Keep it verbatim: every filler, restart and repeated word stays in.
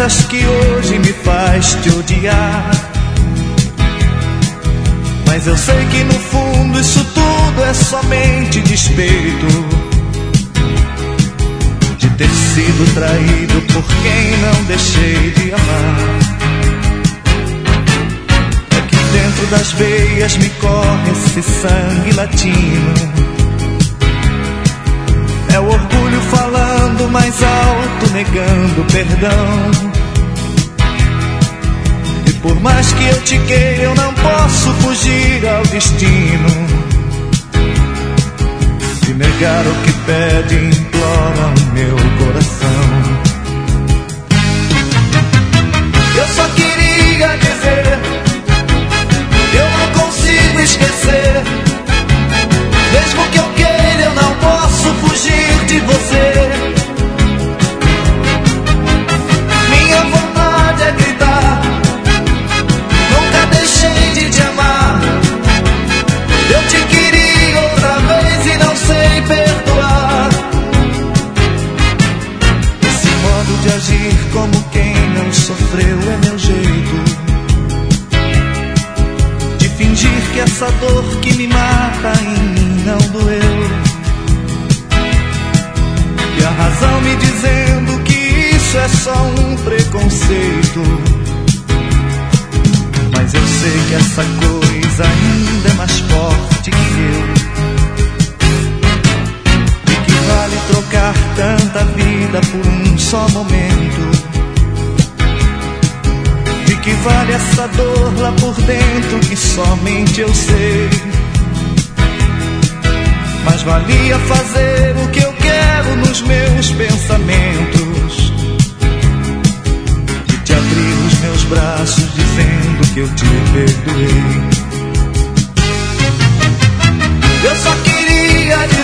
dessas que hoje me faz te odiar. Mas eu sei que no fundo isso tudo é somente despeito de ter sido traído por quem não deixei de amar. É que dentro das veias me corre esse sangue latino. É o orgulho falando mais alto, negando perdão. E por mais que eu te queira, eu não posso fugir ao destino de negar o que pede e implora o meu coração. Eu só queria dizer que eu não consigo esquecer. Mesmo que eu queira, eu não posso fugir de você. Minha vontade é gritar, nunca deixei de te amar. Eu te queria outra vez e não sei perdoar. Esse modo de agir como quem não sofreu é meu jeito de fingir que essa dor que me mata em mim não doeu. E a razão me dizendo que isso é só um preconceito. Mas eu sei que essa coisa ainda é mais forte que eu. E que vale trocar tanta vida por um só momento. E que vale essa dor lá por dentro que somente eu sei. Mas valia fazer o que eu quero nos meus pensamentos, de te abrir os meus braços dizendo que eu te perdoei. Eu só queria dizer